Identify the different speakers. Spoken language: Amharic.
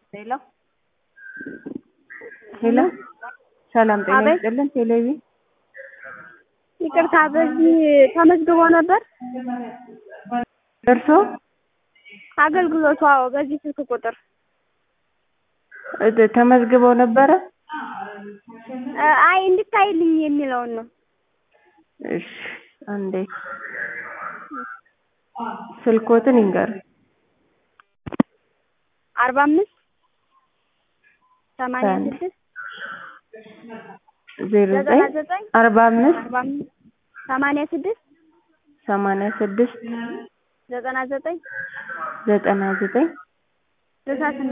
Speaker 1: ሄሎ ሄሎ ሰላም ጤና
Speaker 2: አቤት።
Speaker 1: ይስጥልን። ቴሌቪ
Speaker 2: ይቅርታ በዚህ ተመዝግቦ ነበር
Speaker 1: ደርሶ
Speaker 2: አገልግሎቱ? አዎ፣ በዚህ ስልክ ቁጥር
Speaker 1: ተመዝግበው ነበረ።
Speaker 2: አይ እንድታይልኝ የሚለውን ነው።
Speaker 1: እሺ አንዴ ስልኮትን ይንገር።
Speaker 2: 45 86
Speaker 1: 09 45
Speaker 2: 86
Speaker 1: 86
Speaker 2: 99
Speaker 1: 99
Speaker 2: 68